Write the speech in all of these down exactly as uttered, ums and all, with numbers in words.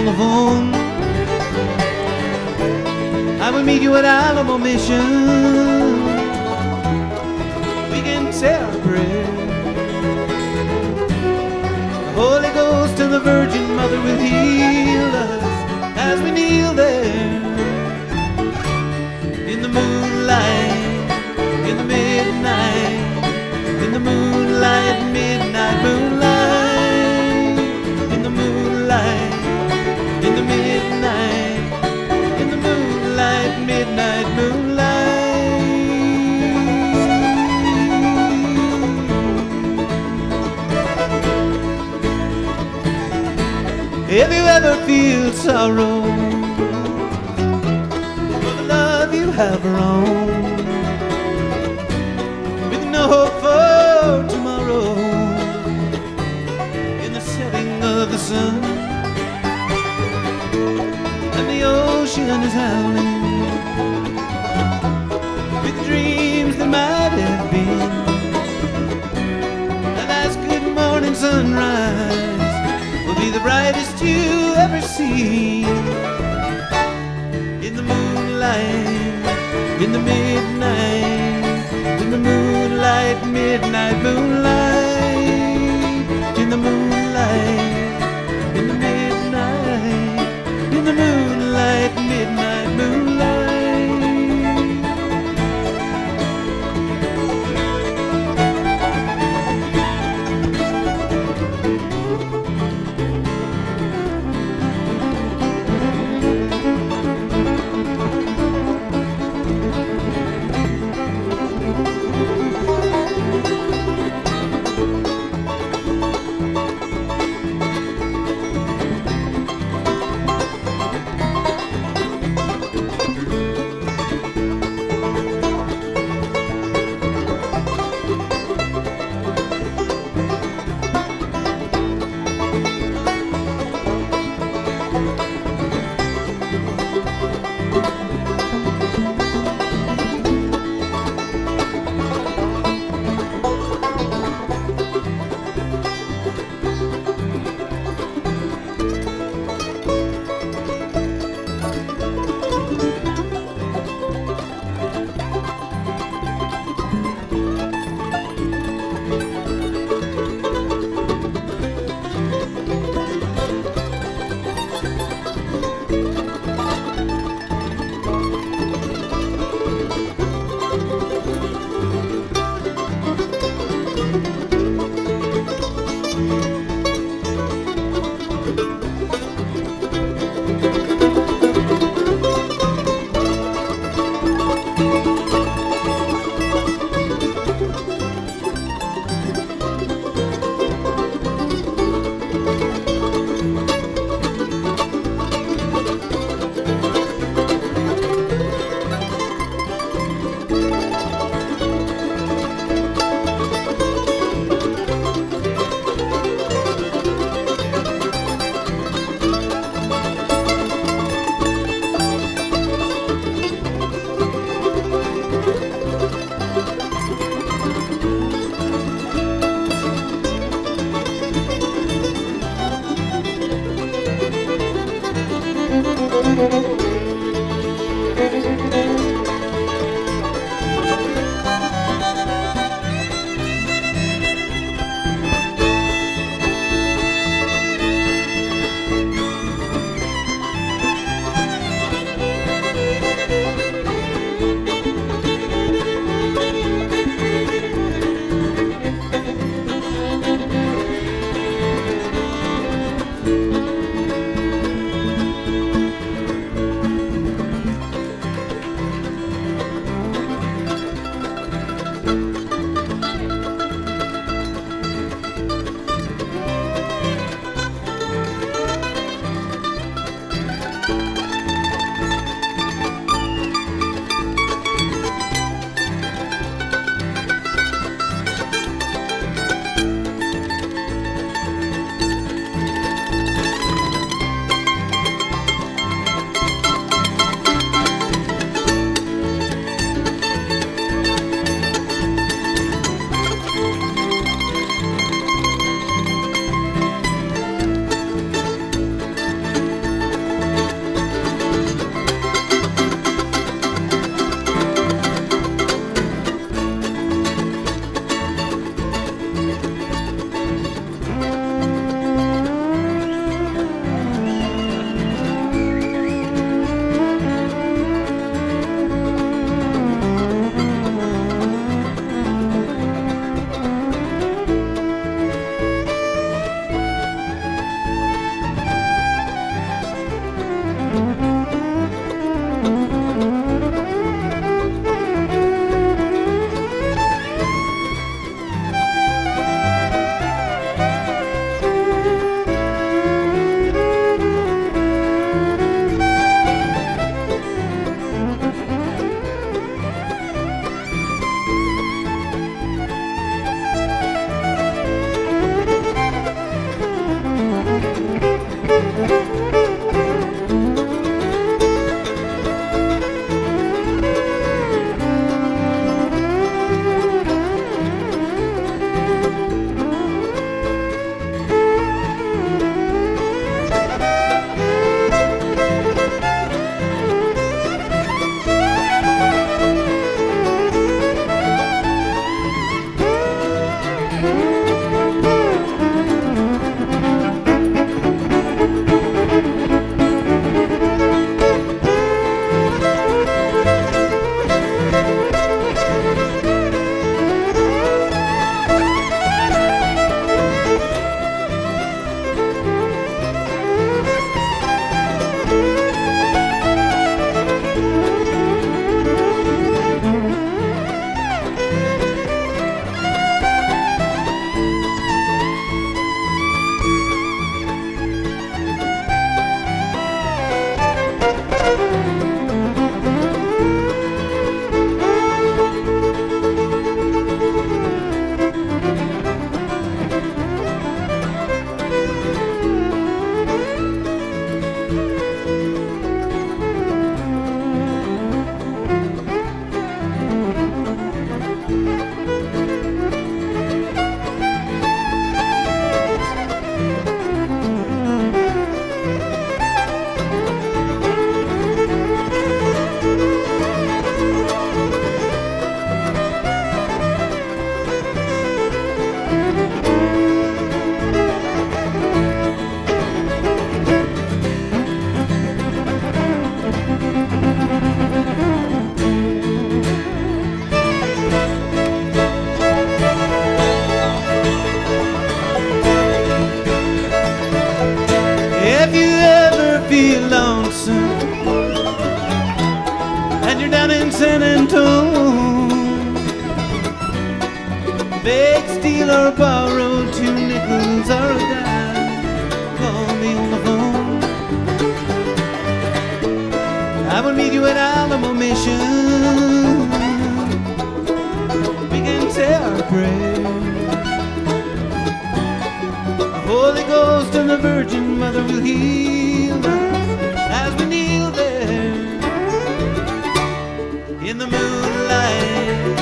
telephone. I will meet you at Alamo Mission. We can celebrate. The Holy Ghost and the Virgin Mother will heal us as we kneel there in the moonlight, in the midnight, in the moonlight, midnight moonlight, in the moonlight, in the midnight, in the moonlight, midnight moonlight. If you ever feel sorrow for the love you have wrong, with no hope for tomorrow, in the setting of the sun, and the ocean is howling with dreams that might have been, the last good morning sunrise will be the brightest you ever see. In the moonlight, in the midnight, in the moonlight, midnight moonlight, in the moonlight, in the midnight, in the moonlight, midnight moonlight. If you ever feel lonesome and you're down in San Antone, beg, steal, or borrow two nickels or a dime, call me on the phone. I will meet you at Alamo Mission. We can say our prayers. The Holy Ghost and the Virgin Mother will heal us as we kneel there in the moonlight.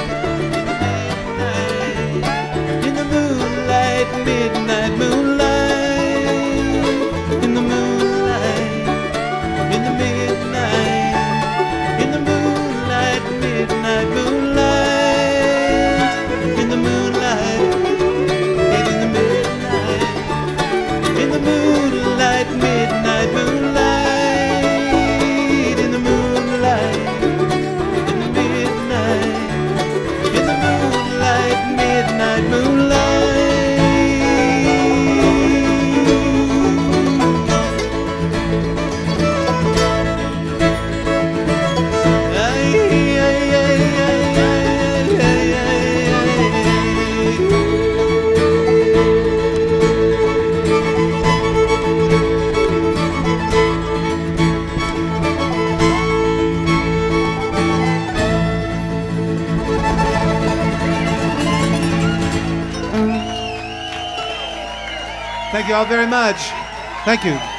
Midnight moonlight, in the moonlight, in the midnight, in the moonlight, midnight moonlight, in the moonlight, and in the midnight, in the moonlight, midnight moonlight, in the moonlight, in the midnight, in the moonlight, midnight moonlight. Thank you all very much. Thank you.